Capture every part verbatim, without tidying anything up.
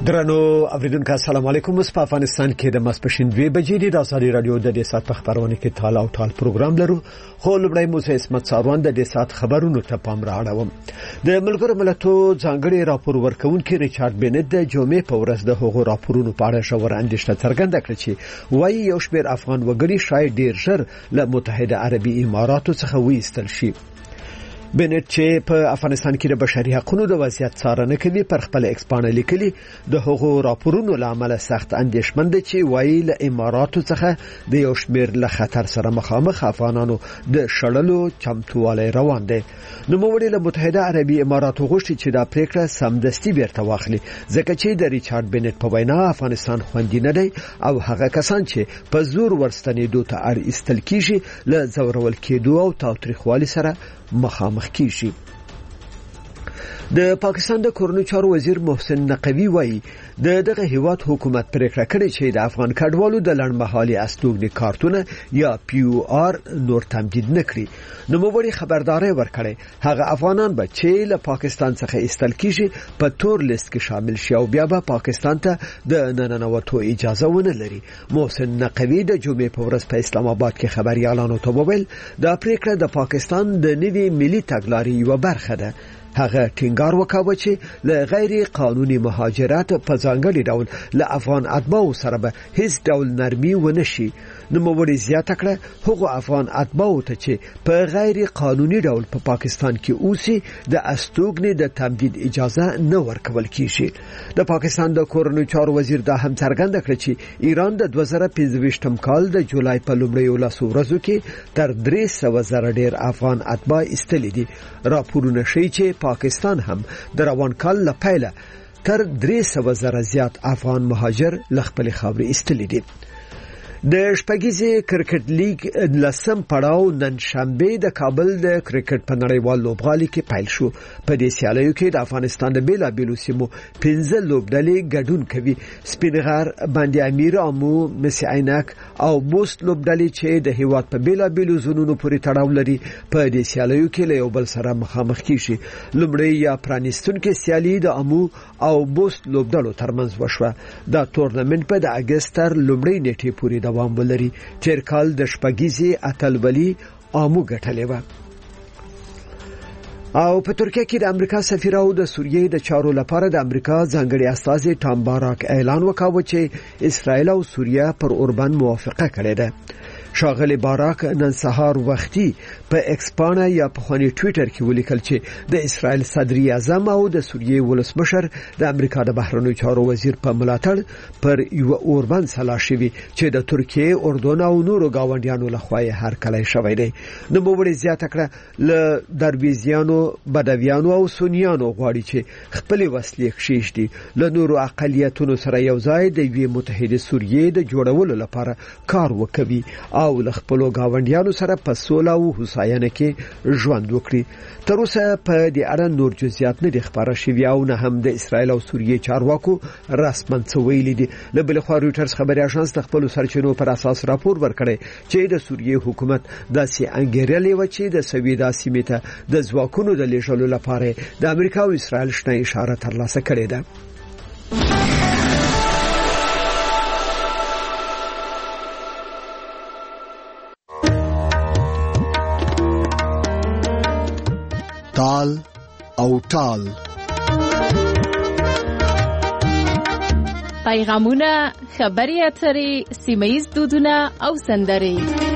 درنو اوریدونکو السلام علیکم. په افغانستان کې د ماسپښین دوه بجې د ازادي رادیو د دې سات په خبرونه کې تاله او ټال پروګرام لرو. خو لومړی موسی اسمت ساروان د دې سات خبرونو ته پام راوړم. د ملګرو ملتونو ځانګړي راپور ورکونکي ریچارډ بینټ د جمعې په ورځ د هغو راپورونو په اړه ژور اندېښنه څرګنده کړه چې وايي یو شمېر افغان وګړي شاید ډیر ژر له متحده عربي اماراتو څخه وایستل شي. بینټ چې په افغانستان کې د بشري حقوقو د وضعیت څارنه کوي پر خپل ایکسپانه لیکلي د هغو راپورونو لامل سخت اندېښمن دي چې وايي له اماراتو څخه د یو شمېر له خطر سره مخامخ افغانانو د شړلو چمتووالی روان دي. نو موږ له متحده عربي اماراتو غوښتي چې دا پریکړه سمدستي بیرته واخلي ځکه چې د ریچارډ بینټ په وینا افغانستان خوندي نه دی او هغه کسان چې په زور ورستنېدو ته اړ ایستل کیږي له زورول کېدو او تاوتریخوالي سره مخامخ کیږي. د پاکستان د کورنیو چارو وزیر محسن نقوی وایي د دغه هیواد حکومت پریکړه کړې چې د افغان کډوالو د لړمحالي استوګنې کارتونه یا پی او آر نور تمدید نکړي. نو موږ خبرداري ورکړې هغه افغانان به چې له پاکستان څخه ایستل کیږي په تور لیست کې شامل شي او بیا به پاکستان ته د ننوتو اجازه ونه لري. محسن نقوی د جمعې په ورځ په اسلام آباد کې خبريالانو ته وویل دا پریکړه د پاکستان د نوي ملي تګلارې یو برخه ده. هغه ټینګار وکاوه چې له غیر قانوني مهاجرت په ځانګړي ډول له افغان اتباعو سره به هیڅ ډول نرمي ونه شي. نو موږ زیاته کړه هغه افغان اتباعو ته چې په غیر قانوني ډول په پا پاکستان کې اوسي د استوګنې د تمدید اجازه نه ورکول کیږي. د پاکستان د کورنیو چارو وزیر دا هم څرګنده کړه چې ایران د دوه زره پنځه کال د جولای په لومړیو لاسو ورځو کې تر درې سوه زره ډیر افغان اتباع ایستلي دي. راپورونه ښیي چې پاکستان هم د روان کال له پیله تر درې سوه زره زیات افغان مهاجر له خپل خاورې ایستلي دي. د شپږیزې کرکټ لیګ لسم پړاو نن شنبه د کابل د کرکټ په نړیوال لوبغالي کې پیل شو. په دې سیالیو کې د افغانستان د بیلابیلو سیمو پنځه لوبډلې ګډون کوي. سپینغر، باندې امیر، امو، مسی عینک او بوست لوبډلې چې د هیواد په بیلابیلو زونونو پورې تړاو لري په دې سیالیو کې له یو بل سره مخامخ کیږي. لومړی یا پرانیستونکو سیالي د امو او بوست لوبډلو ترمنځ وشوه. دا تورنمنت په د اگست تر لومړۍ نیټې پورې دوام ولري. تیر کال د شپږیزې اتلولي امو ګټلې و. او په ترکیه کې د امریکا سفیر او د سوریې د چارو لپاره د امریکا ځانګړي استازي ټام باراک اعلان وکاوه چې اسرائیل او سوریه پر اوربند موافقه کړې ده. شاغلی باراک نن سهار وختي په ایکسپانه یا په خونی ټوئیټر کې ولیکل چې د اسرائیل صدر اعظم او د سوریې ولسمشر د امریکا د بهرنیو چارو وزیر په ملاتړ پر یو اوربند سلا شوی چې د ترکیه، اردن او نورو گاونډیانو لخوا هر کله شوی دی. نو موږ زیاته کړه ل درویزیانو، بدویانو او سنیانو غواړي چې خپل وسلې کښېږدي له نورو اقلیتونو سره یو ځای د یوې متحده سوریې د جوړولو لپاره کار وکوي او له خپل گاونډیانو سره په سوله او هوساینه کې ژوند وکړي. تر اوسه په دې اړه نور جزئیات نه دي خبره شوي او نه هم د اسرائیل او سوریې چارواکو رسماً څه ویلي دي. له بل خوا رویټرز خبري اژانس د خپل سرچینو پر اساس راپور ورکړی چې د سوریې حکومت داسې انګیرلې و چې د سویدا سیمې ته د ځواکونو د لیږلو لپاره د امریکا او اسرائیل شنه اشاره ترلاسه کړې ده. تال او ټال پیغامونه، خبري اترې، سیمه‌ییز دودونه او سندرې.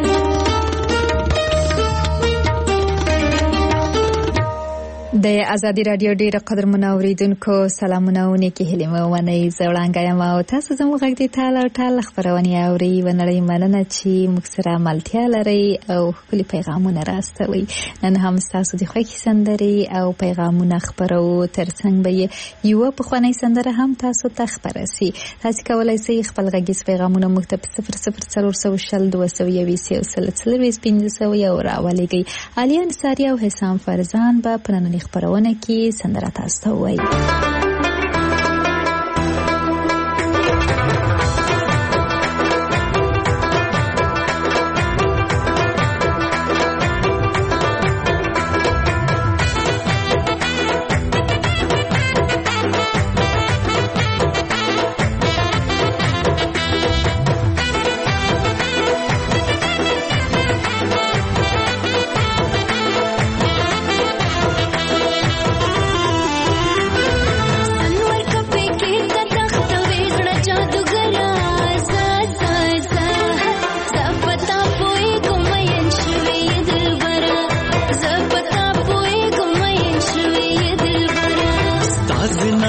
د ازادي رادیو ډیره قدرمنو اوریدونکو سلامونه او نیکی هیله مو ونی زوړانګه یم او تاسو زموږ غږ دی تاله ټال خبرونه اوري ونړۍ مننه چې موږ سره ملتیا لري او خپل پیغامونه راستوي. نن هم تاسو د خوښي سندري او پیغامونه خبرو ترڅنګ به یو په خواني سندره هم تاسو ته خبرسي. تاسو کولای شئ خپل غږیز پیغامونه موږ ته صفر صفر څلور سوه شل دوه سوه یویس یو سل څلوېښت پنځه سوه یو راولېږئ. علي انصاري او حسام فرزان به په نننۍ خبرونه کې سندره تاسو ته وایي.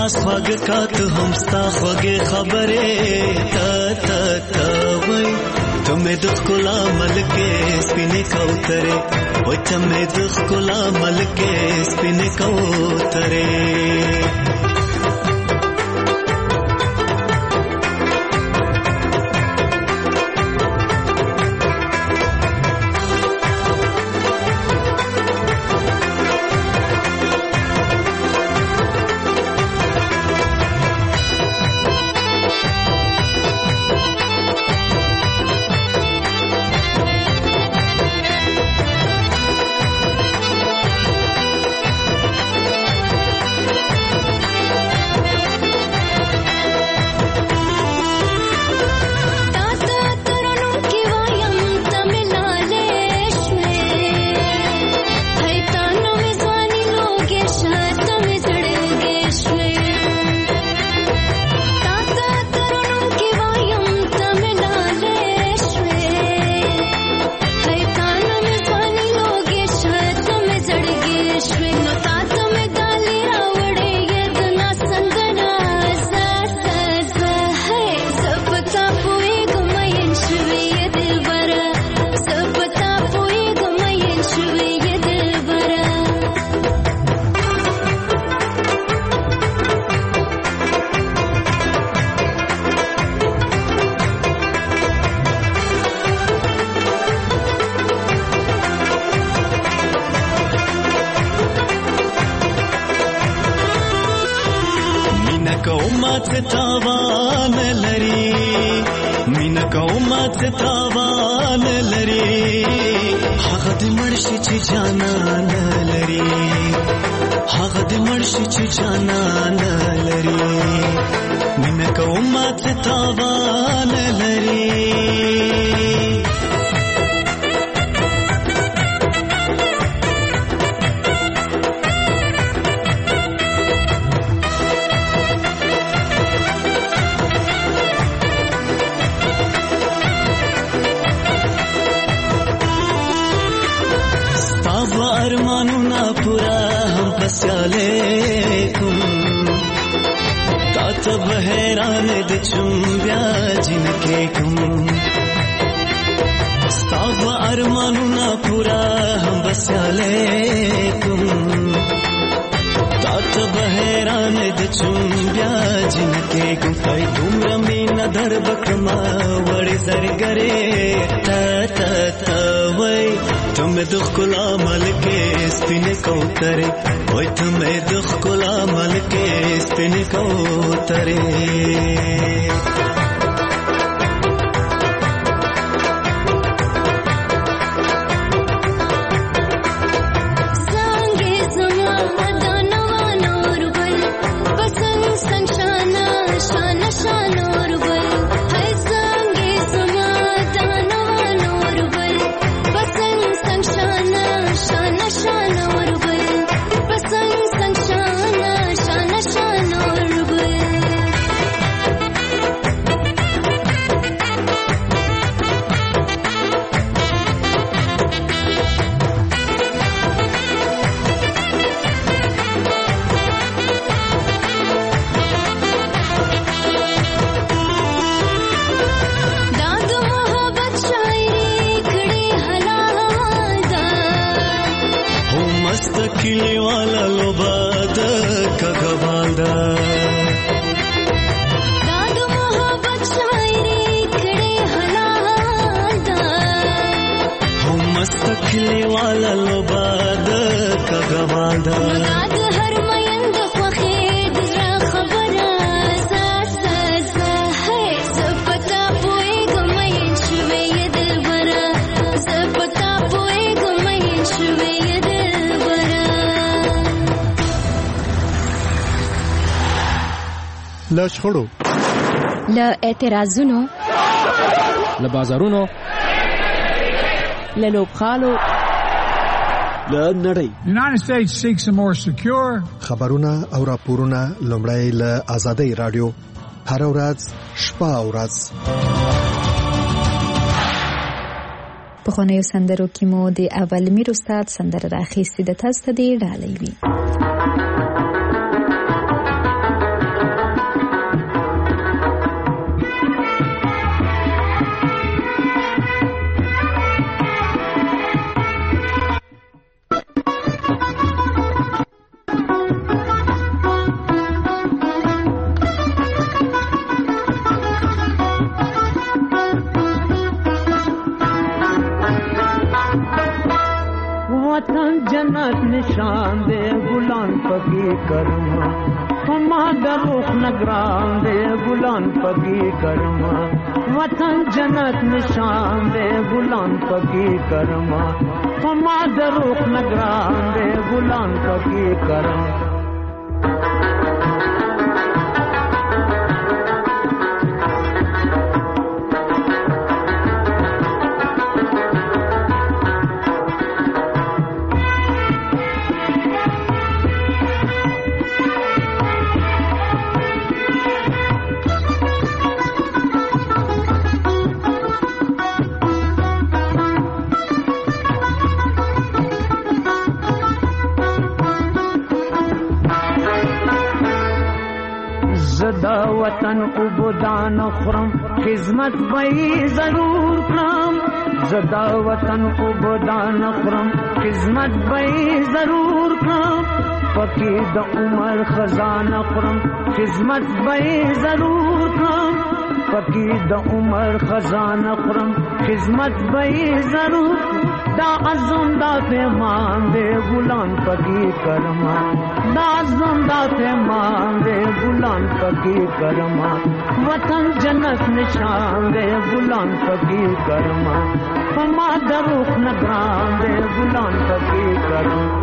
لاس خواږه کا ته هم ستا خوږې خبرې تا تا تا وای ته مې د ښکلا ملکې سپینې کوترې وای ته مې د ښکلا ملکې سپینې کوترې له شخړو له اعتراضونو له بازارونو له لوبخالو له نړۍ The United States seeks a more secure خبرونه او راپورونه لومړی له آزادۍ رادیو هر ورځ شپه او ورځ په خونه‌یو سندرو کې مو د اول میر استاد سندره راخیستې د تاسو ته دی ډالۍ وي वतन जन्नत निशान दे गुलाम पगी करमा फमा दरुख नगरान दे गुलाम पगी करमा वतन जन्नत निशान दे गुलाम पगी करमा फमा दरुख नगरान दे गुलाम पगी करमा वतन उबदान खुरम खिदमत भई जरूर करम ज़दा वतन उबदान खुरम खिदमत भई जरूर करम फकीद उमर खजाना खुरम खिदमत भई जरूर करम फकीद उमर खजाना खुरम खिदमत भई जरूर दा अज़म दा पैमान दे गुलाम पगी करमा दा अज़म दा पैमान दे गुलाम पगी करमा वतन जन्नत निशान दे गुलाम पगी करमा फमा दरुख नगरान दे गुलाम पगी करमा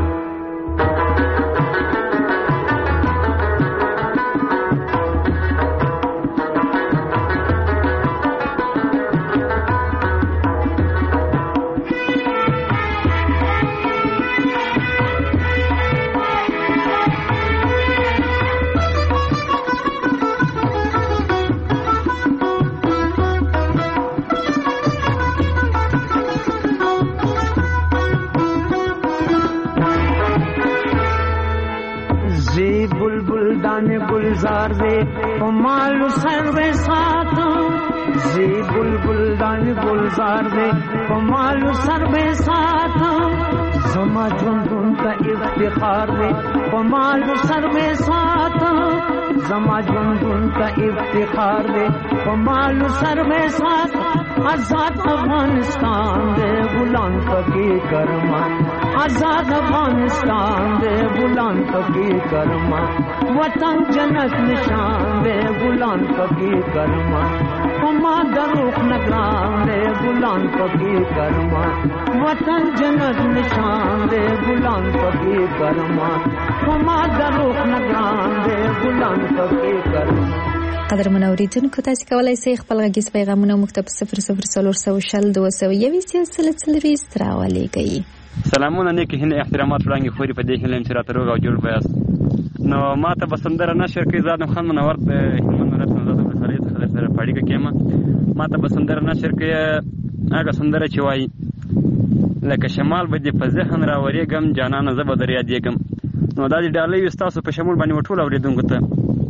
गुलजार दे मालू सर्वे साथ जी बुलबुल दान गुलजार दे मालू सर्वे साथ जमा जुन का इफ्तिखार दे मालू सर्वे साथ जमा जुन का इफ्तिखार दे मालू सर्वे साथ आजाद अफगानिस्तान दे गुलाम पगी करमा आजाद अफगानिस्तान दे गुलाम पगी करमा वतन जन्नत निशान दे गुलाम पगी करमा फमा दरुख नगरान दे गुलाम पगी करमा वतन जन्नत निशान दे गुलाम पगी करमा फमा दरुख नगरान दे गुलाम पगी करमा قدر منوریدونکو تاسو کولای شئ خپل غږیز پیغامونه موږ ته په صفر صفر څلور سوه شل دوه سوه یویشت سل څلوېښت راولېږئ. سلامونه نیکې هیلې احترامات وړاندې خوري په دې هیله یم چې راته روغ او جوړ بیاست. نو ما ته به سندره نشر کوي. زادم خان منور د هلمند ولایت نه زه د ولسوالۍ څخه در سره په اړیکه کې یم. ما ته به سندره نشر کوي هغه سندره چې وایي لکه شمال به دې په ذهن راورېږم جانانه زه به در یادېږم. نو دا دې ډالۍ وي ستاسو په شمول باندې و ټولو اورېدونکو ته.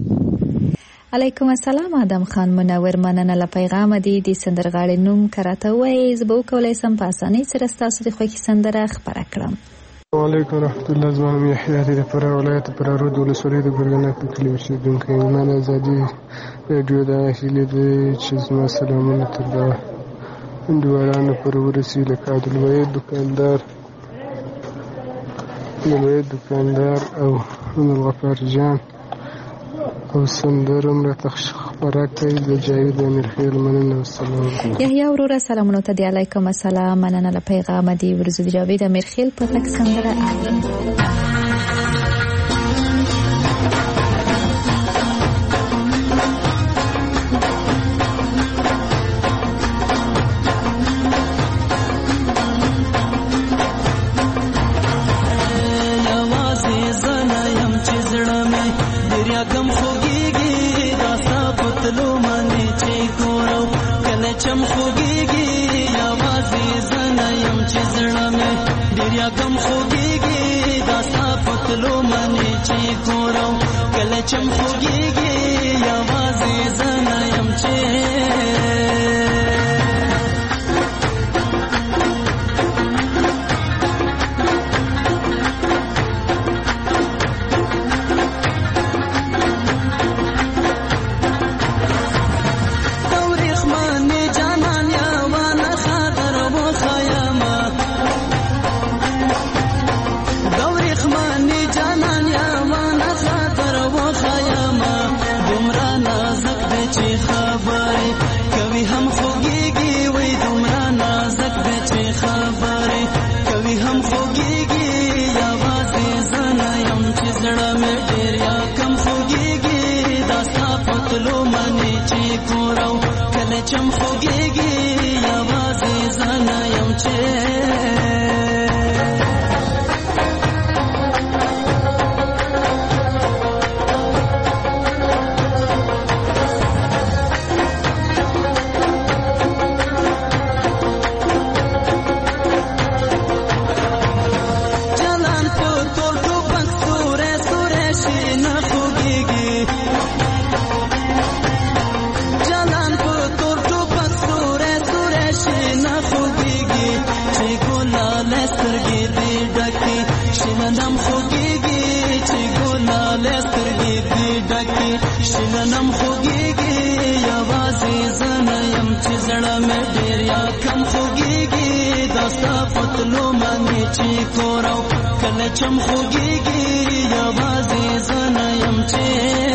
علیکم السلام آدم خان منور، مننه له پیغام دی د سندرغاړي نوم کراته وای زه به وکولای سم په اسانۍ سره ستاسو د خوښې سندره خبره کړم. وعلیکم رحمت الله. زما یحیی دی پر ولایت پر رود ولسوالۍ د ګرګنه په کلی اوسېدونکی یم. من ازادي رادیو د هیلې دی چې زما سلامونه تر دا دوارانو پر ورسي لکه عبدالوحید دکاندار عبدالوحید دکاندار او عبدالغفار جان او سندرم را تخبره کوي د جاوید امیرخیل. مننه والسلام. یحیی وروره سلامونه ته دی. علیکم السلام، مننه له پیغام دی ورزو د جاوید امیرخیل په تک سندره اورم. कम खोगेगी दासा पतलो मने चे कोरो कल चम खोगेगी आवाज़े ज़नायम चे کورو کله چم خوږیږي یوازې زنه یم چې شننم خوږیږي یوازې زنه یم چې زړه مې ډېر یا کم خوږیږي دا ستا پتلو باندې چې کورو کله چم خوږیږي یوازې زنه یم چې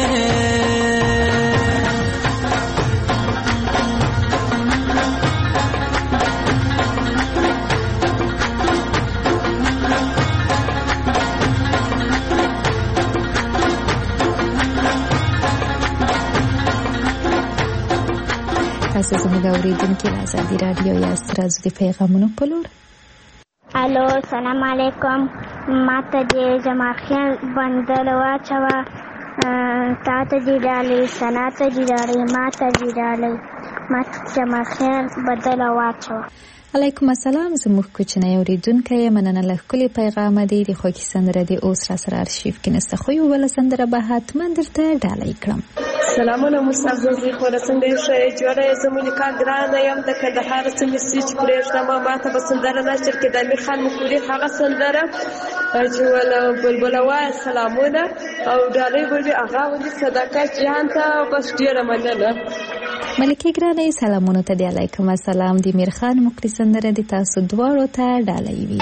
تاسو زموږ اوریدونکي آزادي رادیو یا ستاسو د پیغامونو په لور. الو سلام علیکم. ماته د جماخیان بندر واچوه، تا ته دې ډالۍ، سنا ته دې ډالۍ، ما ته دې ډالۍ، ماته جماخیان بدله واچوه. علیکم السلام. زموږ کوچنی اوریدونکی مننه له ښکلي پیغامه دی. د خوږې سندره د اوس را سره ارشیف کې نسته، خو یو بله سندره به حتما درته ډالۍ کړم. سلامونه مستعززي خوره څنګه ښه جوړه یې؟ زه مونیکا ګرانه یم د کندهار سیمې سویچ پرېږدم. ما ته به سندره نشر کې د امیر خان مکوري هغه سندره چې وله بلبله وایه سلامونه او ډالۍ به وي هغه ولي صداقت جهان ته. بس ډېره مننه. ملکې ګرانې سلامونو ته د علیکم السلام د امیر خان مکوري سندره د تاسو دواړو ته ډالۍ وي.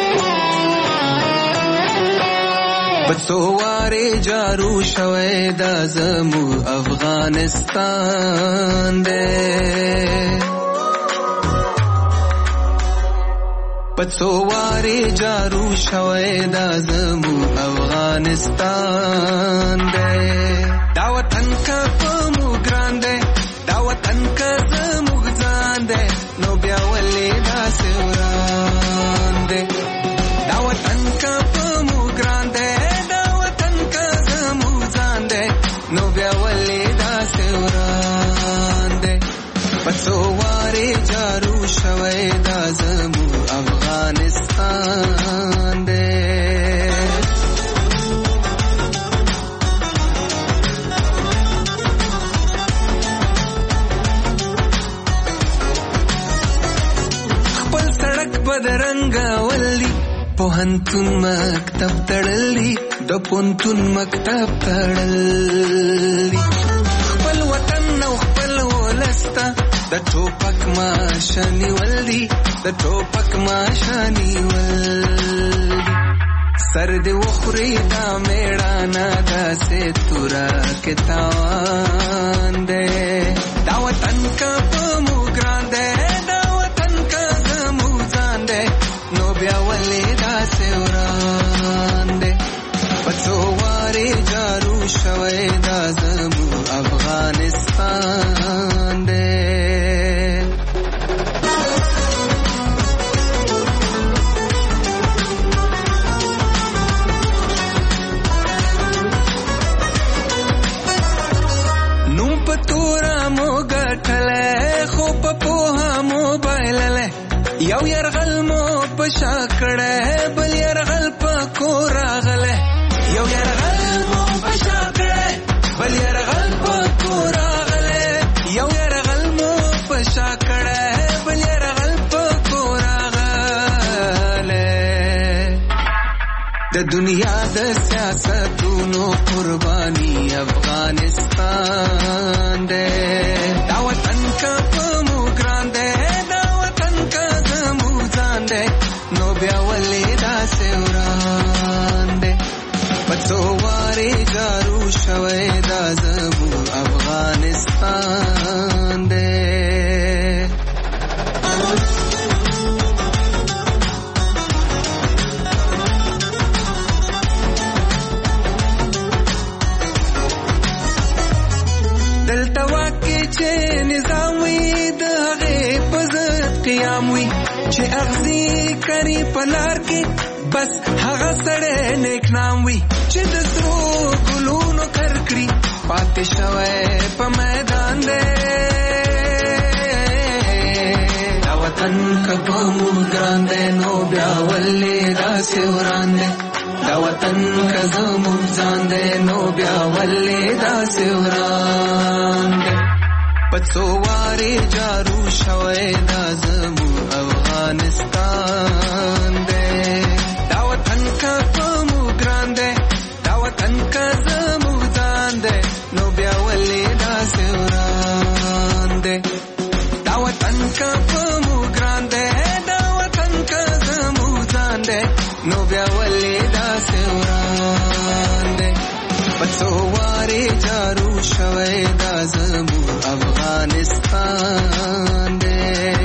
بڅوارې جارو شوی دا زمو افغانستان دی، بڅوارې جارو شوی دا زمو افغانستان دی. دا وطن که په مو ګران دی، دا وطن که زموږ ځان دی، نو بیا ولې داسې وران دی. دا وطن که په مو ګران دی، نو بیا ولې داسې وران دی. بڅوارې جارو شوی دا زمو افغانستان دی. خپل سړک بدرنګه ولی پوهنتون مکتب تړلی، د پوهنتون مکتب تړلی. خپل وطن او خپل ولسته د ټوپک ماشه نیولي، د ټوپک ماشه نیولي. سر دې وخوري دا میړانه داسې توره کې تاوان دی. دا وطن که په مو ګران دی، دا وطن که زموږ ځان دی، نو بیا ولې داسې وران دی. بڅوارې جارو شوی دا زمو افغانستان دی. نوم په توره مو ګټلی، خو په پوهه مو بایللی. یو یرغل مو په شا کړی، بل یرغل په کور راغلی. یو یرغل مو په شا کړی، بل یرغل په کور راغلی. یو یرغل مو په شا کړی، بل یرغل په کور راغلی. د دنیا د سیاستونو قرباني افغانستان دی. دا وطن که په مو ګران دی، دا وطن که زموږ ځان دی، نو بیا ولې داسې وران دی. بڅوارې جارو شوی دا زمو افغانستان دی. دلته واکې چې یاري پلار کې بس هغه سړی نیک نام وي چې د سرو ګلونو کرکړي پاتې شوی په میدان دی دا وطن که په موږ ګران دی نو بیا ولې داسې وران دی دا وطن که زموږ ځان دی نو بیا ولې داسې وران دی په څو وارې جارو شوی دا زموږ افغانستان دی دا وطن که په موږ ګران دی دا وطن که زموږ ځان دی نو بیا ولې داسې وران دی دا وطن که په موږ ګران دی دا وطن که زموږ ځان دی نو بیا ولې داسې وران دی په څو وارې جارو شوی دا زموږ افغانستان دی.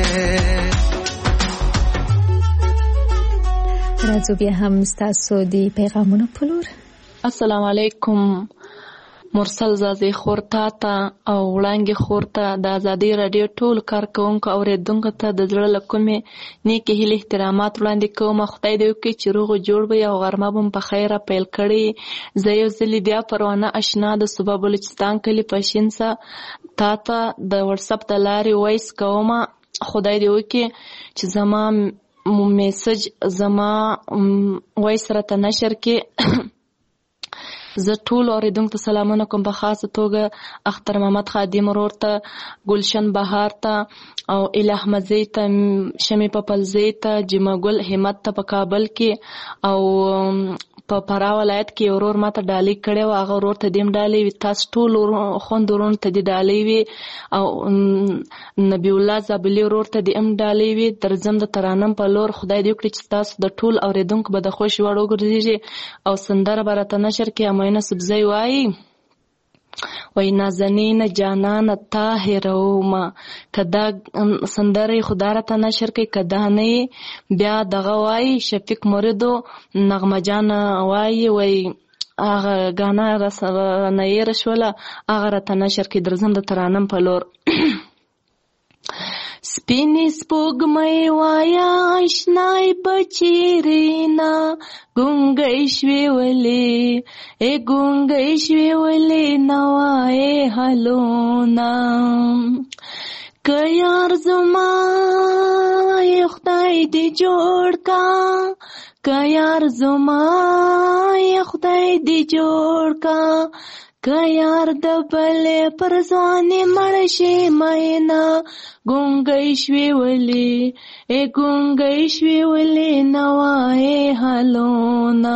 راځو بیا هم ستاسو د پیغامونو په لور. السلام علیکم مرسل زازی خورتا ته او وړانګې خورتا د ازادي رادیو ټول کارکونکو اوریدونکو ته د زړه له کومې نیکې هیلې احترامات وړاندې کوم. خدای دې وکړي چې روغ جوړ وي او غرمه به په خیره پیل کړي. زه یو ځلې بیا پروانه اشنا د صوبه بلوچستان کلي پشینسه تا ته د واتساپ د لارې وایس کوم. خدای دې وکړي چې زما میسج زما وایس راته نشر کې زه ټول اوریدونکو ته سلامونه کوم. په خاصه توګه اختر محمد خادم ورور ته، ګلشن بهار ته او اله احمدزی ته، شمی پپلزی ته، جمع ګل همت ته په کابل کې او په فراه ولایت کې ورور ماته ډالۍ کړې و. هغه ورور ته دیم ډالۍ وي. تاسو ټول خوند ورور ته دې ډالۍ وي او نبی الله زابلی ورور ته دې ام ډالۍ وي. درځم د ترانم په لور. خدای دې وکړي چې تاسو د ټول اوریدونکو به د خوښ وړ وګرځي او سندره به راته نشر کې امینه سبزی وایي وای نازنین جانان طاهروما. کدا سندره خدا را ته نشر کوي کدا نه بیا دغه وای شفیق موریدو نغمه جان وای وای هغه غانا رسنه یې رشوله هغه را ته نشر کوي. درځم د ترانم په لور. سپینې سپوږمۍ وایا آشنای بچیرینا ګونګۍ شوې ولې ای ګونګۍ شوې ولې نوای حالونه که یار زما ای خدای دې جوړ کا که یار زما ای خدای دې جوړ کا که یار د بلې پر ځوانې مړ شي مینا ګونګۍ شوې ولې ای ګونګۍ شوې ولې نوای حالونه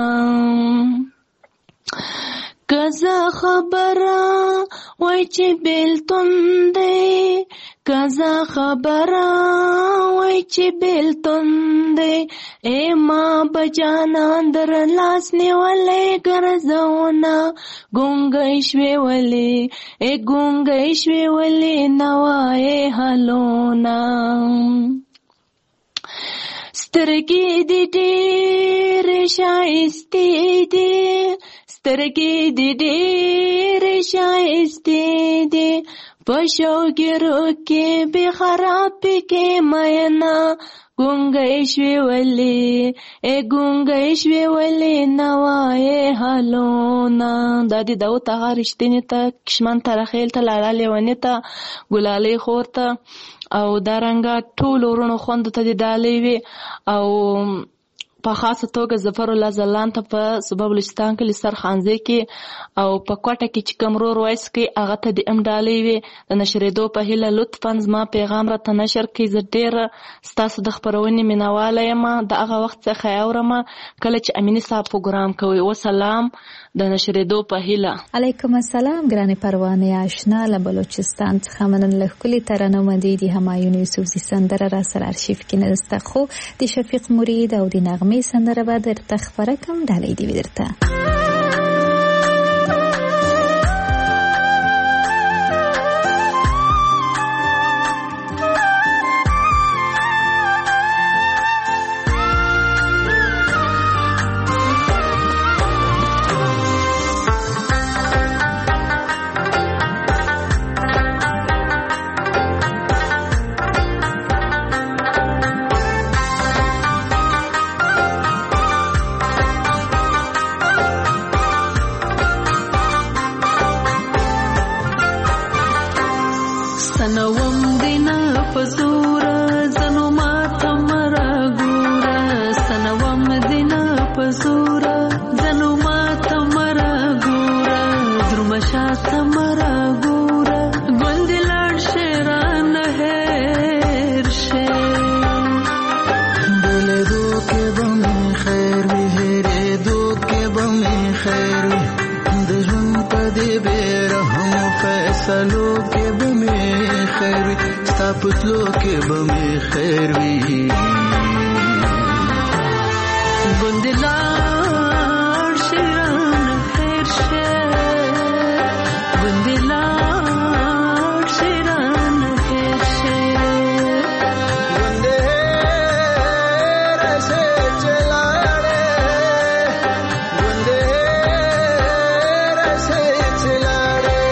که زه خبره وای چې بیلتون دی که زه خبره وای چې بیلتون دی ای ما بجانان در لاس نیولې ګرځونه ګونګۍ شوې ولې ای ګونګۍ شوې ولې نوای حالونه سترګې دې ډېرې ښایستې دي سترګې دې ډېرې ښایستې دي په شوګیرو کې بې خرابې کې مینا ګونګۍ شوې ولې ای ګونګۍ شوې ولې نوای حالونه. دا دې داود هغه رښتینې ته کشمان ترخیل ته لاړه لیونې ته ګلالۍ خور ته او دارنګه ټول ورونو خوندو ته دې ډالۍ وي او په خاصه توګه ظفر الله زلان ته په صوبه بلوچستان کلي سرخانزۍ کې او په کوټه کې چې کوم ورور وایس کوي هغه ته دې ام ډالۍ وي. د نشرېدو په هیله لطفا زما پیغام راته نشر کړئ. زه ډېره ستاسو د خپرونې مینهواله یم. د هغه وخت څخه اورم کله چې امیني صاحب پروګرام کوي. وسلام د نشرېدو په هیله. علیکم السلام ګرانې پروانې آشنا له بلوچستان څخه مننه. ښکلې ترانه دې د همایون یوسفزي سندره را سره ارشیف کې نسته خو د شفیق مرید او د نغمې سندره به درته خپره کړم. ډالۍ دې وي درته. پزورا ځنو ماته مرا ګورا درمشا تمرا ګورا ګوند لاړ شیران هر شه بل دو کې بم خیر وی هره دو کې بم خیر وی د ژوند په دې بیرهم فیصلو کې بم خیر وی ستاپتلو کې بم خیر وی ګوند لاړ شیران هر شه ګوند لاړ شیران هر شه ګوند رسه چلاړې ګوند رسه چلاړې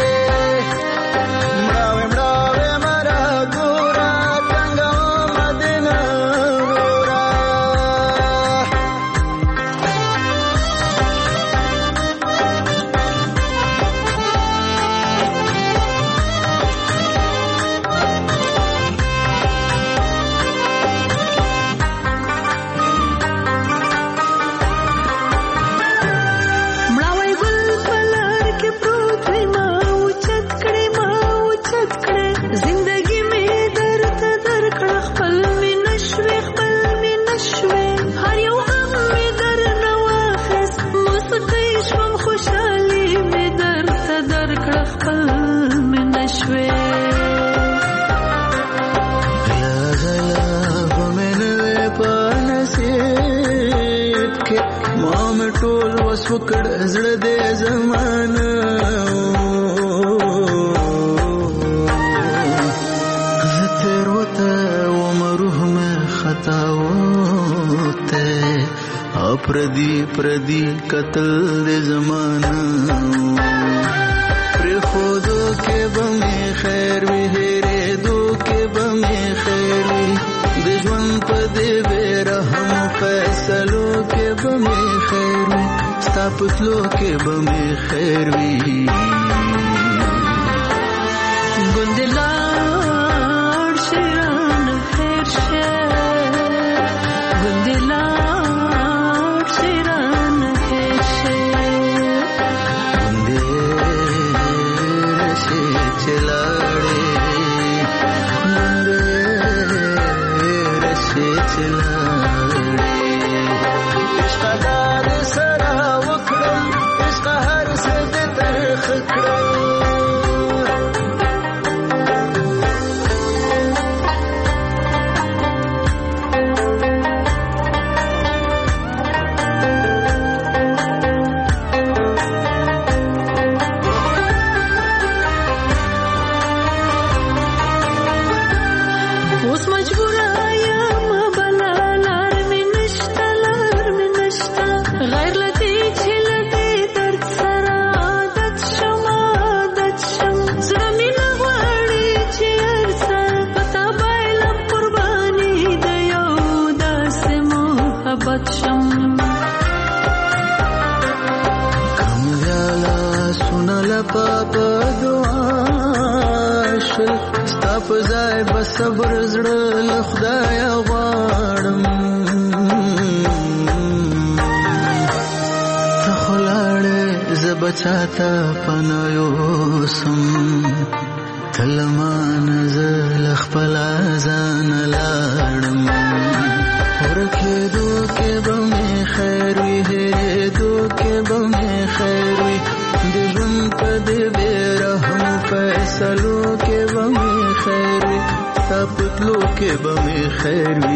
مړاوې مړاوې مرا ګورا څنګه مدینه ګورا مړاوی ګل په لار کې پروت وي ما اوچت کړې ما اوچت کړې زندګي مې درته درکړه خپل مې نشوې خپل مې نشوې هر یو غم مې درنه واخیست موسیقۍ شوم خوشحالي مې درته درکړه خپل مې نشوې غلا غلا ومنوې په نصیب کې ما مې ټول وس وکړ زړه دې زمانه زه تېروته وم روح مې خطا وته او پردي پردي قتل دې زمانه پرېښودو کې به مې خیر وي هېرېدو کې به مې خیر وي د ژوند په دې بېرحمو فیصلو کې به مې خیر وي ستا په تلو کې به مې خیر وي ګوند لاړ شیران هر شه ګوند لاړ شیران هر شه ګوندې رسې چلاړې ګوندې رسې چلاړې عشق دار سره وکړم عشق هر څه دې ترخ کړم اوس مجبوره یم بلا لار مې نشته لار مې نشته غیر له دې چې له دې درد سره عادت شم عادت شم زړه مې نه غواړي چې هر څه په تا بایلم قرباني د یو داسې محبت شم کمزالا سنل پاپا دعا شل ستا په ځای به صبر زړه له خدایه غواړم ته خو لاړې زه به چاته پناه یوسم ته له مانه زه له خپله ځانه لاړم ورکېدو کې به مې خیر وي هېرېدو کې به مې خیر وي د ژوند په دې بېرحمو فیصلو کې به مې خیر وي ستا په تلو کې به مې خیر وي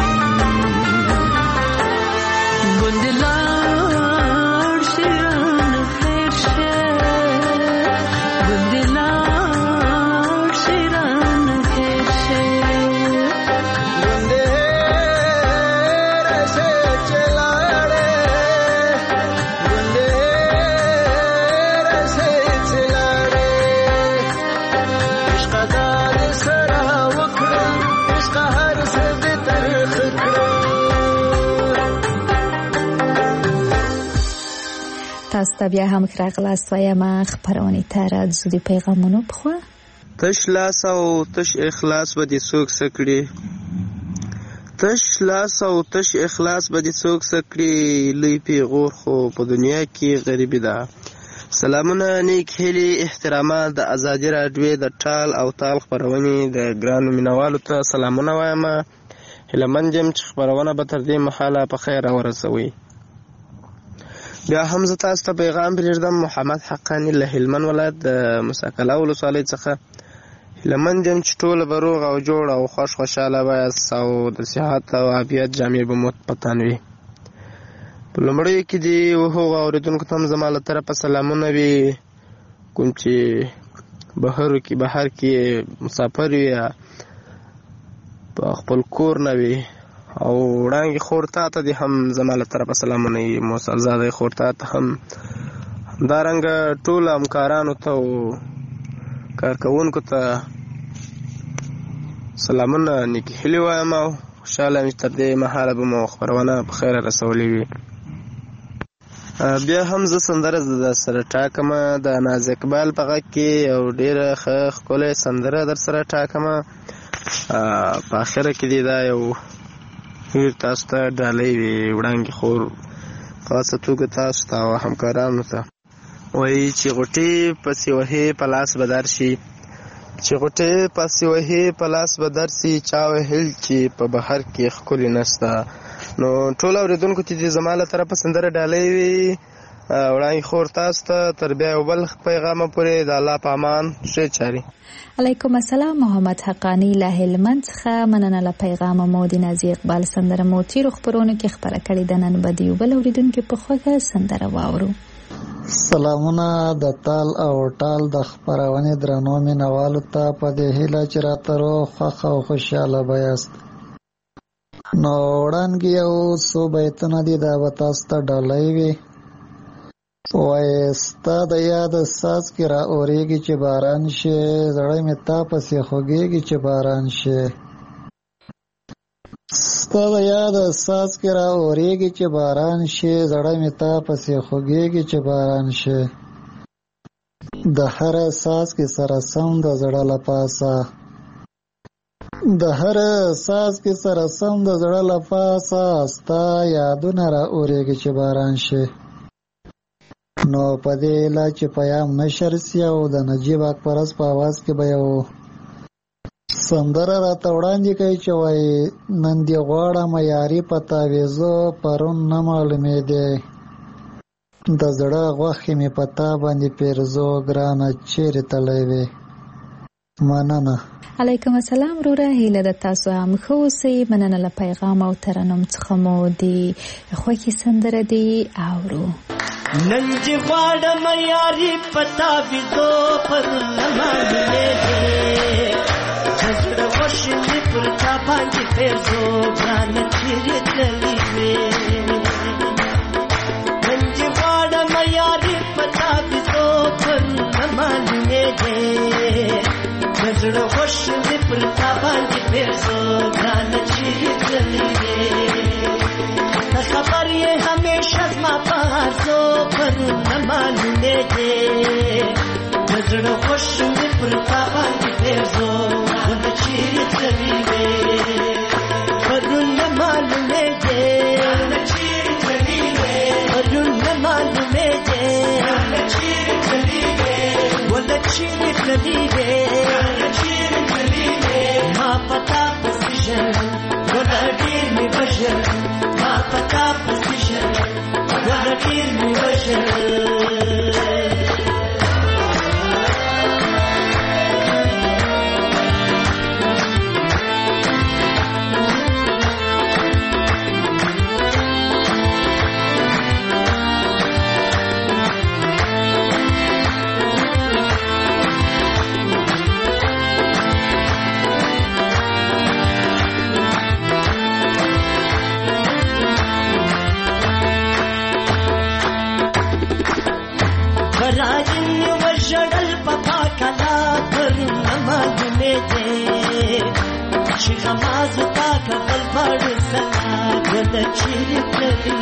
ګوند لاړ شیران هر شه ګوند لاړ شیران هر شه ګوندې رسې چلاړې ګوندې رسې چلاړې عشق دار سره وکړم عشق هر څه دې ترخ کړم تاسو ته بیا هم راغلاست وایم خبرونه ته راځو د پیغامونو په خوا تش لاس او تش اخلاص به دې څوک سکړي تش لاس او تش اخلاص به دې څوک سکړي لوی پیغور خو په دنیا کې غریبي ده. سلامونه نیک هیلې احترامات د ازادي راډیو د ټال او تال خپرونې د ګرانو مینوالو ته سلامونه وایم. هیلهمند یم چې خپرونه به تر دې مهاله په خیر ورسوي. بیا هم زه تاسو ته پیغام پرېږدم. محمد حقانی له هلمند ولایت د مساکله ولسوالۍ څخه. هیلهمند یم چې ټوله به روغ او جوړ او خوش خوشحاله وایاست او د صحت او عافیت جامې به مو په تن وي. په لومړیو کې دې هغو اورېدونکو ته هم زما له طرفه سلامونه وي کوم چې بهرو کې بهر کې مسافر وي یا په خپل کور نه وي. او وړانګې خور تا ته دې هم زما له طرفه سلامونه وي. موسل زاده خور تا ته هم همدارنګه ټولو همکارانو ته او کارکوونکو ته سلامونه نیکې هیلې وایم او خوشحاله یم چې تر دې مهاله به مو خپرونه په خیره رسولې وي. بیا هم زه سندره در سره ټاکمه د ناز اقبال په غږ کې یو ډېره ښه ښکلې سندره در سره ټاکمه. په اخره کې دې دا یو هیر تاسو ته ډالۍ وي وړانګې خور خاصه توګه تاسو ته او همکارانو ته وایي چې غوټې پسې وهې په لاس به درشي چې غوټې پسې وهې په لاس به درسي چا وهل چې په بهر کې ښکلې نشته. نو ټول اورېدونکو ته دې زما له طرفه سندره ډالۍ وي وړانګې خور تاسو ته تر بیا یو بل پیغامه پورې د الله په امان ښې چارې. علیکم السلام. محمد حقانی له هلمند څخه. مننه له پیغامه مو د نازي اقبال سندره مو تیرو خپرونو کې خپره کړې ده. نن به د یو بل اورېدونکي په خوږه سندره واورو. سلامونه د تال او ټال د خپرونې درنو مینوالو ته په دې هیله چې راته روغ خوښ او خوشحاله به یاست. نو وړاندې یو څو بیتونه دي دا به تاسو ته ډالۍ وي. وایي ستا د یاد ساز کې را اورېږي چې باران شي زړه مې تا پسې خوږېږي چې باران شي. ستا د یاد ساز کې را اورېږي چې باران شي زړه مې تا پسې خوږېږي چې باران شي. د هر ساز کې سره سم د زړه له پاسه د هر ساز کې سره سم د زړه له پاسه ستا یادونه را اورېږي چې باران شي. نو په دې لا چې پیام نشر سي او د نجیب اکبرس په आवाज کې به یو سندره راته وړاندې کوي چې وایي نن دې غواړم یاري په تاویزو پرون نه معلومېدې د زړه غوښې مې په تا باندې پیرزو ګرانه چیرې تللی وې. مننه. علیکم السلام وروره. هیله د تاسو هم ښه اوسئ. مننه له پیغام او ترنم څخه مو د خوښې سندره دی اورو. نن چې غواړم یاري په تاویزو پرون نه معلومېدې زړه غوښې مې پر تا باندې پیرزو ګرانه چیرې تللی وې. نن چې غواړم یاري په تاویزو پرون نه معلومېدې زړه غوښې مې پر تا باندې پیرزو ګرانه چیرې تللی وې. خبر یې همیشه زما په هرزو پرون نه معلومېدې زړه غوښې مې پر تا باندې پیرزو ګرانه چیرې تللی وې. پرون نه معلومېدې پرون نه معلومېدې وله چیرې تللی وې. ما پتا پسې ژړل وله ډېر مې وژړل. ما پتا پسې ژړل وله ډېر مې وژړل. چې غماز تا کبل بړ سلا ګل چیرې تللی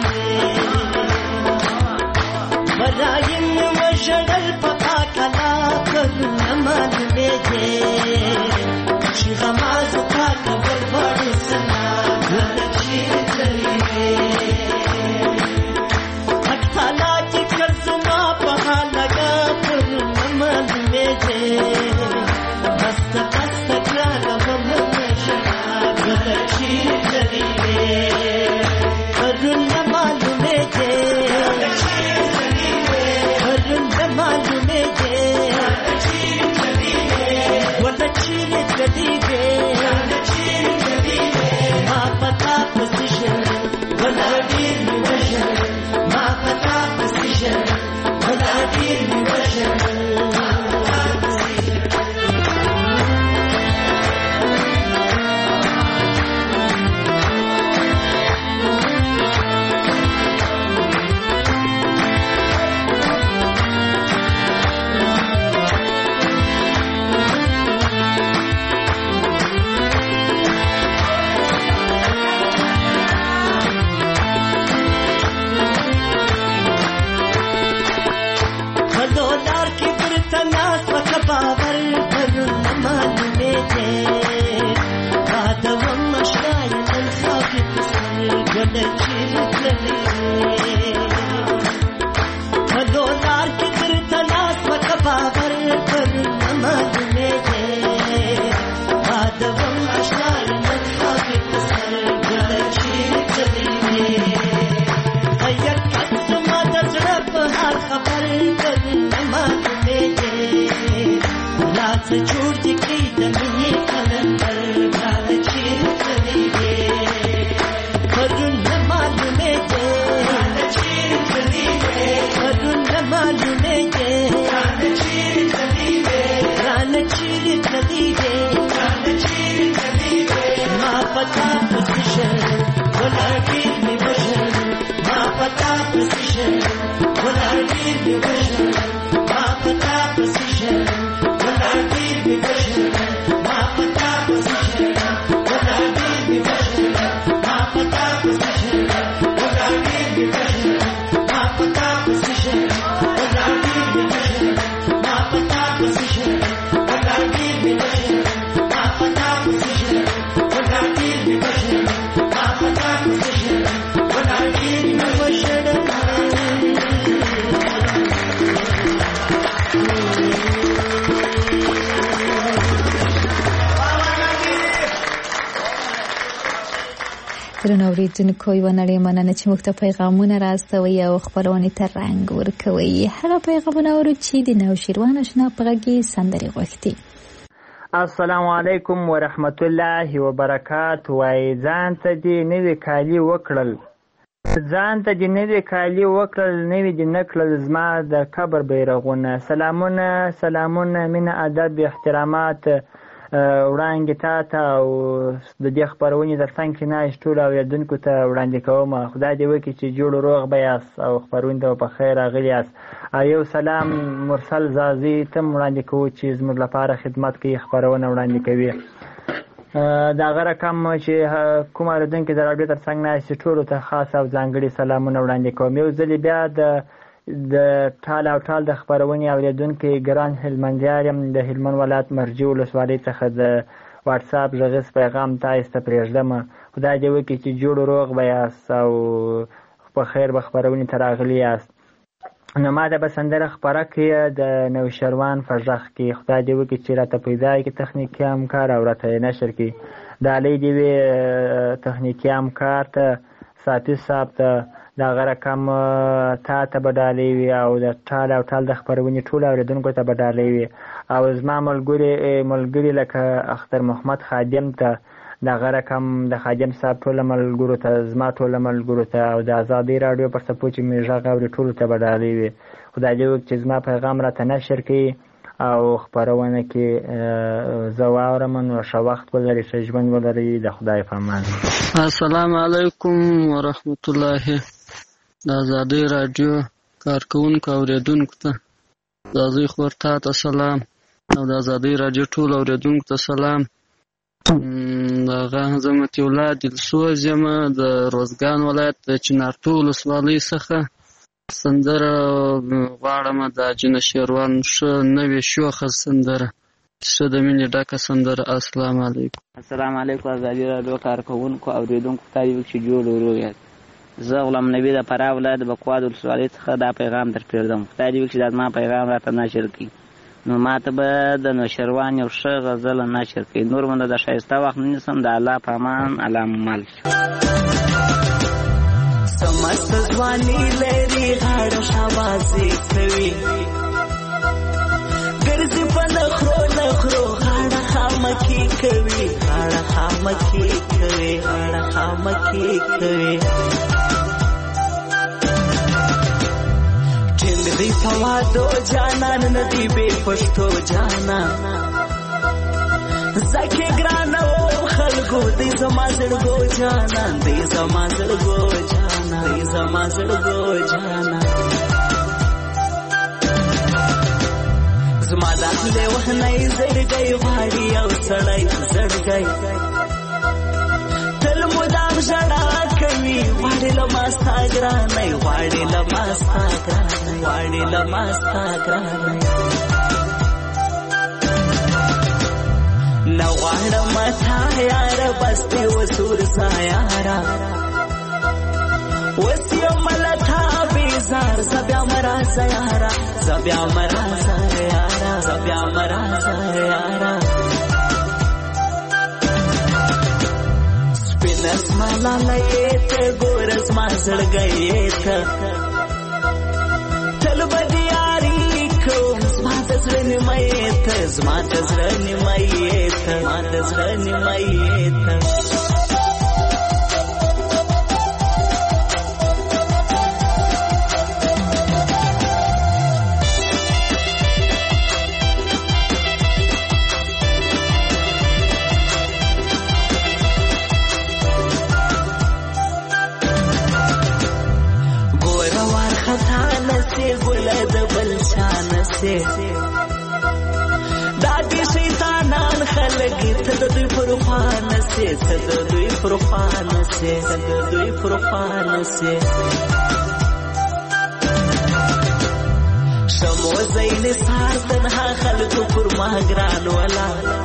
برایم وژړل په پاکلا کله نه معلومېدې چې غماز تا کبل بړ سلا ګل درنو اوریدونکو یو نړۍ مننه چې موږ ته پیغامونه راستوي او خپرونې ته رنګ ورکوي. هغه پیغامونه ورو چې د نوشیروان آشنا په غږی سندري غوښتي. السلام علیکم ورحمت الله وبرکاته. وای ځان ته دې نوې کالی وکړل ځان ته دې نوې کالی وکړل نوې دې نکړل زما د قبر بیرغونه. سلامونه سلامونه مینه ادب احترامات وړاندې تا ته او د دې خپرونې تر څنګ کې ناست ټولو اورېدونکو ته وړاندې کوم. خدای دې وکړي چې جوړ روغ به یاست او خپرونې ته په خیر راغلي یاست. یو سلام مرسل زازي ته وړاندې کوو چې زموږ لپاره خدمت کوي، خپرونه وړاندې کوي. د هغه رقم چې کوم اورېدونکي د راډیو تر څنګ ناست ټولو ته خاص او ځانګړي سلامونه وړاندې کوم. یو ځلې بیا د د ټال او ټال د خپرونې اورېدونکي ګران هلمندیار یم د هلمند ولایت مرجې ولسوالۍ څخه د واتساپ غږیز پیغام تاسو ته پرېږدم. خدای دې وکړي چې جوړ روغ به یاست او په خیر به خپرونې ته راغلي یاست. نو ما ته به سندره خپره کړي د نوشیروان په غږ کې. خدای دې وکړي چې راته پیدا کړي تخنیکي همکار او راته یې نشر کړي. ډالۍ دې وي تخنیکي همکار ته ساتي صاحب ته د هغه رقم تا ته به ډالۍ وي او د ټال او ټال د خپرونې ټولو اورېدونکو ته به ډالۍ وي او زما ملګري ملګري لکه اختر محمد خادم ته د هغه رقم د خادم صاحب ټولو ملګرو ته زما ټولو ملګرو ته او د ازادۍ راډیو پر څپو چې مې غږ اوري ټولو ته به ډالۍ وي. خدای دې وکړي چې زما پیغام راته نشر کړي او خپرونه کې زه واورم. نو ښه وخت ولرئ، ښه ژوند ولرئ. د خدای په امان. السلام علیکم ورحمت الله. د ازادۍ راډیو کارکوونکو اورېدونکو ته د ازادۍ خور تا ته سلام او د ازادۍ راډیو ټولو اورېدونکو ته سلام. د هغه زه متي الله دلسوز یم د روزګان ولایت د چنارتو ولسوالۍ څخه. سندره غواړم د حاجي نوشیروان ښه نوې شوخه سندره څه د مینې ډکه سندره. السلام علیکم. السلام علیکم. ازادي راډیو کارکوونکو اوریدونکو ته یو چې جوړ ورو یاد. زه غلام نبی د فراه ولایت بکواد ولسوالۍ څخه دا پیغام در پرېږدم. خدای دې وکړي چې دا زما پیغام راته نشر کړي. نو ماته به د نوشروان یو ښه غزل نشر کړي. نور مونږ د ښایسته وخت نه نیسم. د الله په امان. الله مو مل شي. سمست ځواني لري غاړه شاباسي کوي ګرځي په نخرو نخرو غاړه خامکي کوي غاړه خامکي کوي غاړه خامکي کوي ټینګي په وادو جانان ندی به پښتو جانان زکه ګرانو خلکو دې زما زړګو جانان دې زما زړګو جانان دې زما زړګو جانان زما داخله وهنای زړګي غاړي او سړی زړګي تل مدام ژړا کوي واړې لماستا ګرانې واړې لماستا ګرانې واړې لماستا ګرانې نو غواړم تا یاره بس دې وسور سایارا وسیم ملتا بیزار زبیا مرا سیارا زبیا مرا سیارا زبیا مرا سیارا سپینس مالا لیت ګورس ما زړګیت تل بدیاری کوم زما د زړه نیمایت زما د زړه نیمایت زما د زړه نیمایت دادی شیطانان خلقی تد دوی پروخان سے تد دوی پروخان سے تد دوی پروخان سے شمو زین سار تنها خلقو پر مهگران والا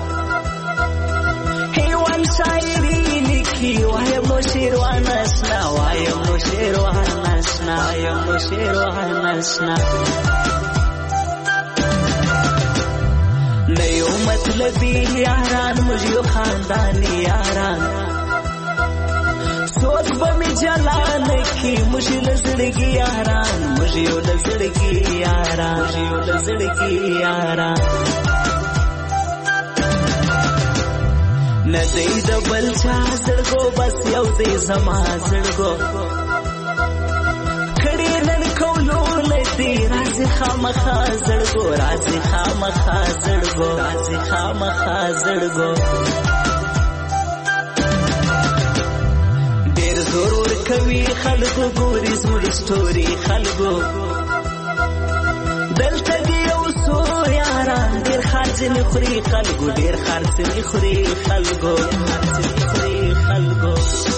حیوان شاعری لکی وایم نو شیروان اشنا وایم نو شیروان اشنا وایم نو شیروان اشنا نیو مطلبی یاران مجھیو خاندانی یاران سوچ بمی جلان کی مجھے لزڑگی یاران مجھیو لزڑگی یاران مجھیو لزڑگی یاران ندی دبل چا زڑگو بس یو دی زما زڑگو کڑی نن کولو لدی رازی خامخا زڑگو رازی خامخا زڑگو رازی خامخا زڑگو دیر ضرور کوي خلقو ګوري زموږ سټوري خلقو دلته دی یو څو یاران ډېر خرڅ نه خوري خلقو ډېر خرڅ نه خوري خلقو خرڅ نه خوري خلقو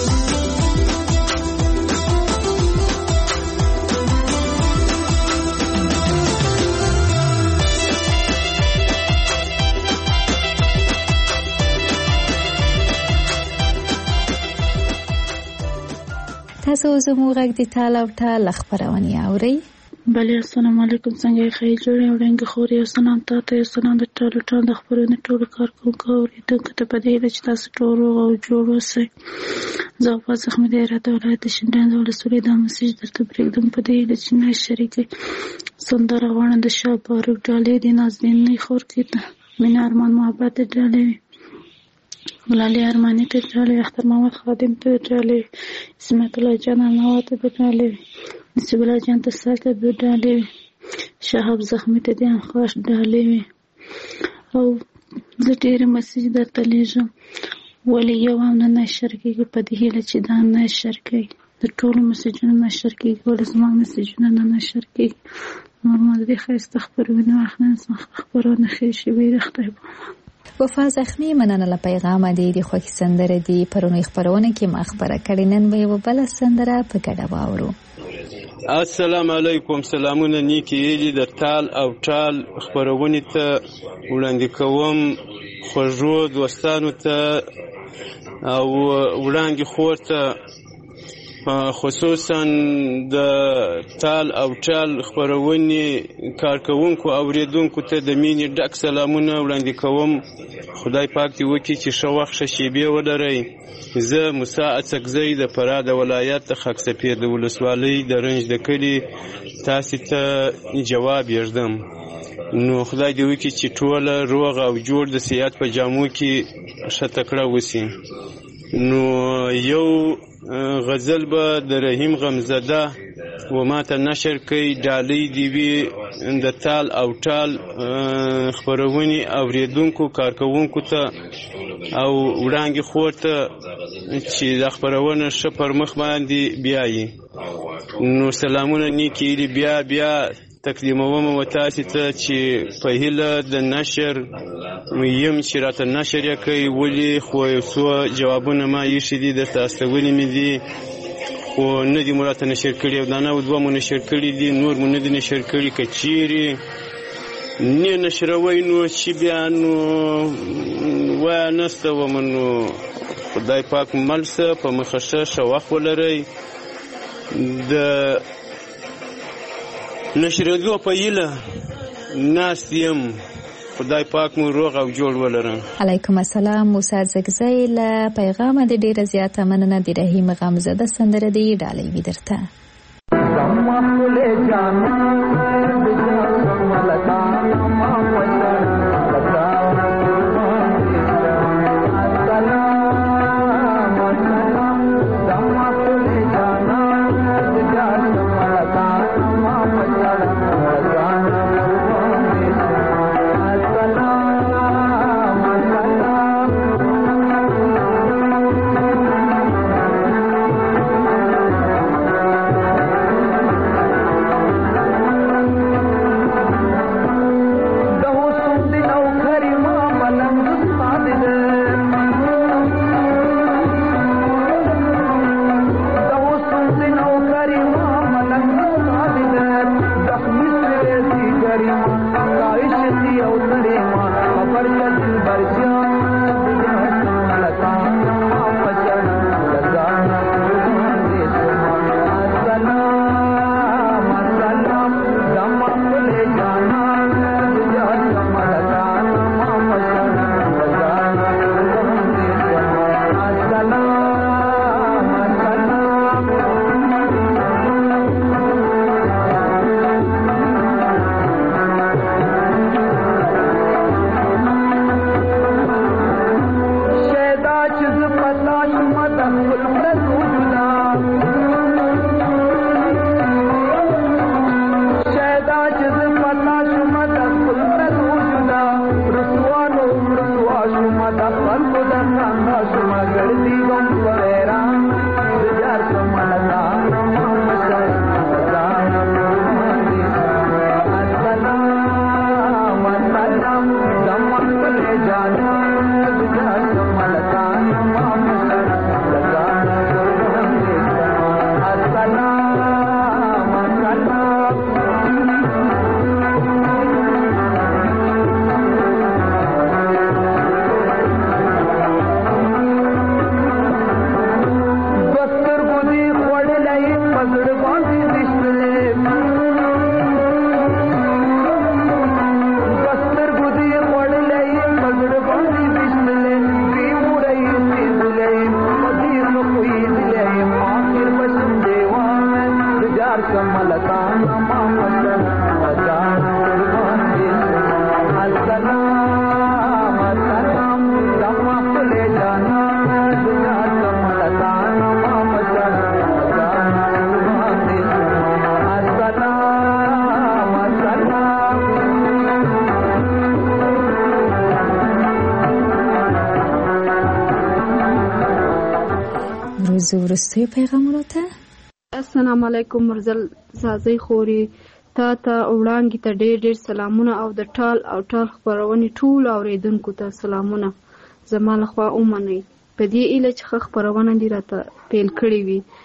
تاسو زموږ غږ د ټال او ټال خبرونه اورئ. بله السلام علیکم. څنګه یې خیر جوړ یو رنګ خور یو سلام تاسو یو سلام د ټال او ټال د خبرونه ټول کارکونکو اوریدونکو ته په دې چې تاسو ټول او جوړ اوسئ. زه په ځخمه د راته ولایت شینډان د ولسوالۍ د مسیج درته پرېږدم په دې چې نه شریکي سندره غواړم د شاه باروک ډالۍ د نازنین خور کې ته مینا ارمان محبت ډالۍ ملالی ارمانی ته ډالۍ اختر محمد خادم ته ډالۍ اسمت الله جان نواز ته ډالۍ نصیب الله جان ته ساته ډالۍ شهاب زخمی ته د خاص ډالۍ او زه ډېر مسیج درته لیږم ولې یو هم نه نشر کېږي په دې هیله چې دا نشر کوي د ټولو مسیجونو نشر کېږي ولې زما مسیجونه نه نشر کېږي نور ما د دې ښایسته خپرونې واخلم خپرونه ښې شوې د خدای په امان. وفا زخمی مننه له پیغامه دی د خوښي سندره دی پرونی خبرونه کې ما خبره کړې نن به یو بل سندره په ګډه واورو. السلام علیکم. سلامونه نیکی ایلی د ټال او ټال خبرونې ته وړاندې کوم خوږو دوستانو ته او وړاندې خور ته خصوصا د ټال او ټال خبرونې کارکوونکو اوریدونکو ته د مینې ډک سلامونه وړاندې کوم. خدای پاک دې وکړي چې ښه وخت ښه شیبې ولرئ. زه موسی اڅکزی د فراه د ولایت د خاک سفیر د ولسوالۍ د رنج د کلي تاسې ته جواب یږدم. نو خدای دې وکړي چې ټوله روغ او جوړ د صحت په جامو کې ښه تکړه وسي. نو یو غزل به د رحیم غمزده و ما ته نشر کوي ډالۍ دې وي د تال او ټال خپرونې اوریدونکو کارکوونکو ته او وړاندې خور ته چې دا خپرونه ښه پر مخ باندې بیایي. نو سلامونه نیکې ایلي بیا بیا تقدیموم و تاسې ته چې په هیله د نشر یم چې راته نشر یې کوي. ولې خو یو څو جوابونه ما ایښي دي درته استولي مې دي خو نه دي مو راته نشر کړي او دا نه و دوه مو نشر کړي دي نور مو نه دي نشر کړي. که چیرې نه نشروئ نو چې بیا نو وایه نسته ومه نو خدای پاک مل شه په مخه ښه ښه وخت ولرئ. د نشرېدو په هیله ناست یم. خدای پاک مو روغ او جوړ ولرم. علیکم السلام. موسی اڅکزی له پیغامه د ډیره زیاته مننه. د رحیم غمزده سندره دی ډالۍ وي درته. وروستیو پیغامونو ته. السلام علیکم. مرزل زازی خوري تا ته وړاندې ته ډېر ډېر سلامونه او د ټال او ټال خبرونې ټول اوریدونکو ته سلامونه زما لخوا ومنئ. په دې ایله چې ښه خبرونه دې راته پیل کړې وي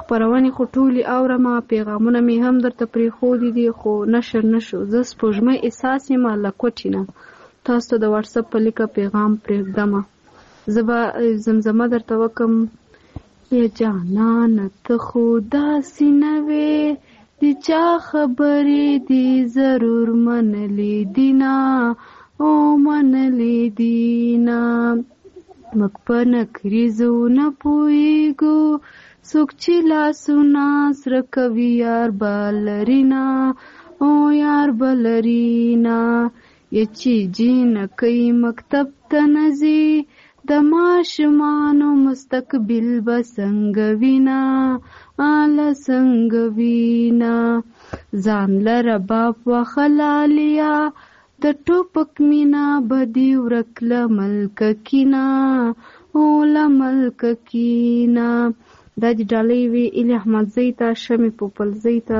خپرونې خو ټولې اورمه، پیغامونه مې هم درته پرېښودي دي خو نشر نشو. زه سپوږمۍ احساس یم له کوټې نه، تاسو ته د واتساپ په لیکه پیغام پرېږدمه. زه به زمزمه درته وکم: یا جانانه ته خو داسې نه وې، د چا خبرې دې ضرور منلې دینه او منلې دینه. موږ په نکریزو نه پوهېږو، څوک چې لاسونه سره کوي یار به لرینه او یار به لرینه. یا چې جینکۍ مکتب ته نه ځي، د ماشومانو مستقبل به څنګه وینه اله څنګه وینه. ځان لره باب وخلالیا، د ټوپک مینا به دې ورک له ملکه کینه او له ملکه کینه. دا د ډالۍ وي ایلي احمدزۍ ته، شمې پوپلزۍ ته،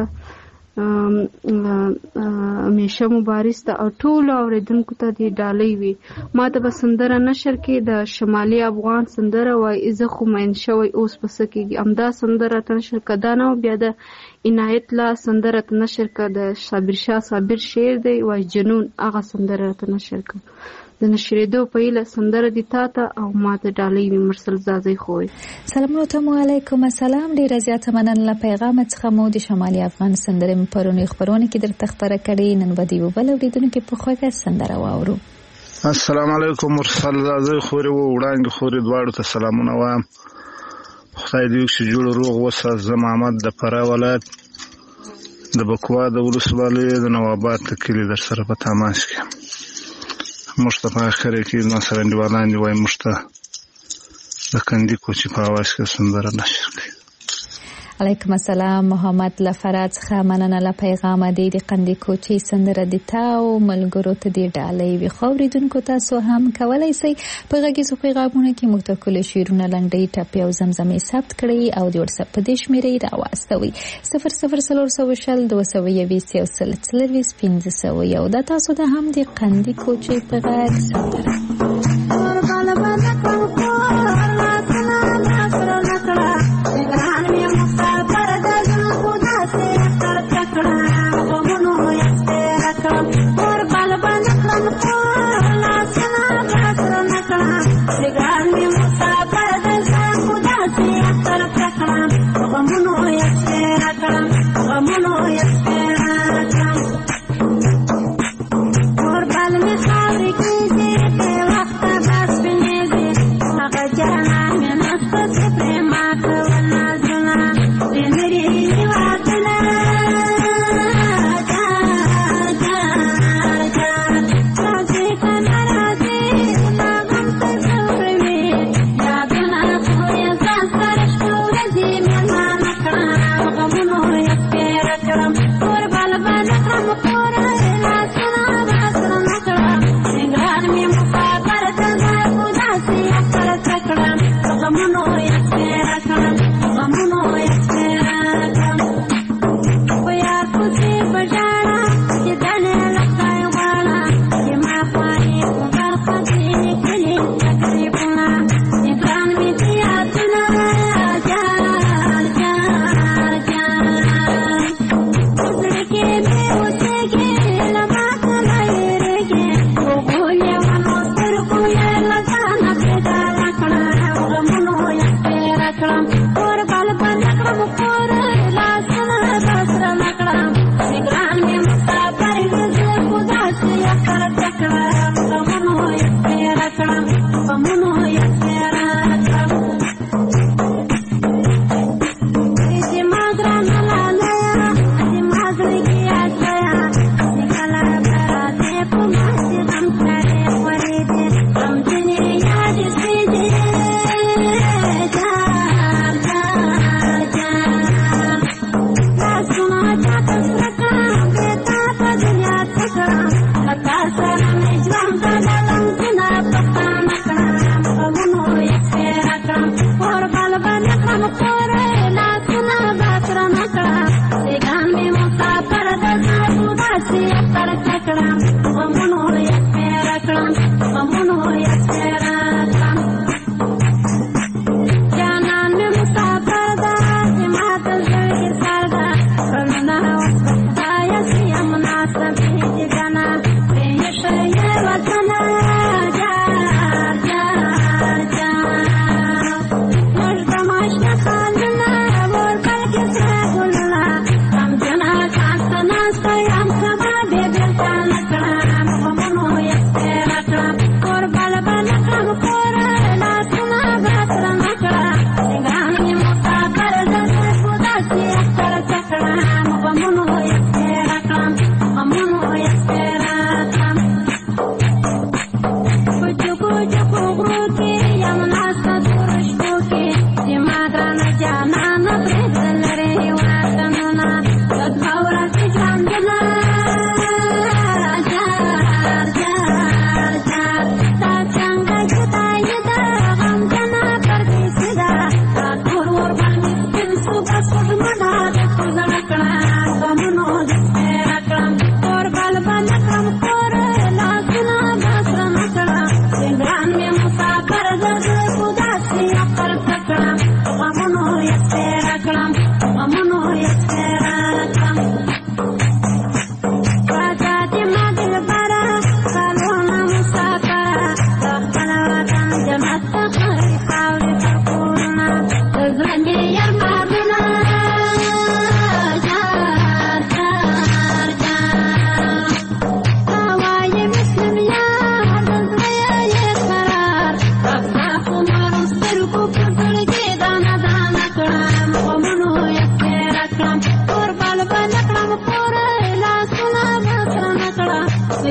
میشه مبارز ته او ټولو اورېدونکو ته دې ډالۍ وي. ما ته به سندره نشر کې د شمالي افغان سندره وایي زه خو مین شوی اوس په څه کېږي. همدا سندره ته نشر که دا نه و، بیا د عنایت الله سندره ته نشر که، د صابر شاه صابر شعر دی وایي جنون، هغه سندره ته نشر که. د نشرېدو په هیله سندره دې تا ته او ما ته ډالۍ وي. مرسل زازۍ خوی سلامونه ته مو علیکم السلام. ډېره زیاته مننه له پیغامه څخه مو د شمالي افغان سندرې مې پرونی خپرونه کې درته خپره کړې. نن به د یو بل اورېدونکي په خوږه سندره واورو. السلام علیکم. مرسل زازۍ خورې و وړانګې خورې دواړو ته سلامونه وایم. خدای دې وکړي چې جوړ روغ وسه. زه محمد د فراه ولایت د بکوا د ولسوالۍ د نواباد د کلي در سره په تماس کې. موږ ته په اخر کې نو سره انډیوالان دي وایي موږ ته د کندي کوچي په اواز کې سندره نشر کړي. علیکم السلام. محمد له فراه څخه مننه له پیغامه دی. د قندي کوچي سندره د تا او ملګرو ته دی ډالۍ وي. خو اورېدونکو تاسو هم کولی شئ په غږیزو پیغامونو کې موږ ته ښکلي شعرونه، لنډۍ، ټپې او زمزمې ثبت کړئ او د وټساپ په دې شمېرې راواستوئ: صفر صفر څلور سوه شل دوه سوه یویشت یو سل څلرویشت پنځه سوه یو. دا تاسو ته هم د قندي کوچي په غږ سندره.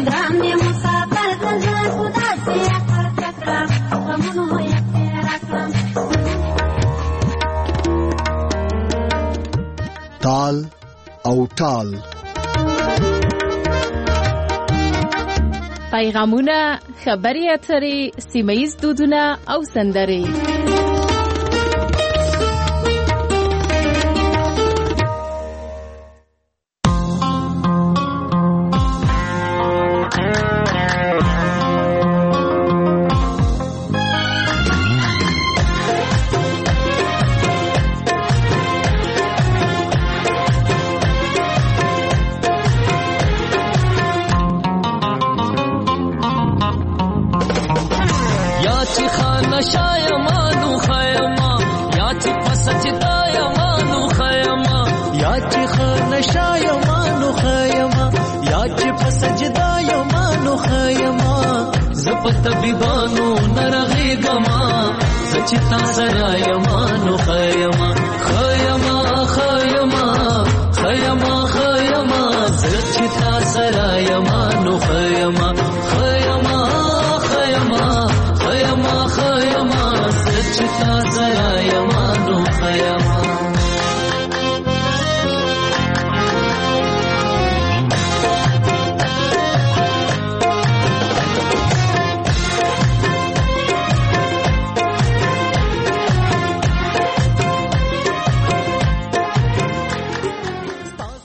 ګران دې مسافر د زړه خدا چې اکر چکړه غمونو یې تېر کړم. تال او ټال پیغامونه، خبرې اترې، سیمه ییز دودونه او سندرې. طبيبانو نرغيګما سچتا سره یمانو خیما خیما خیما خیما خیما سچتا سره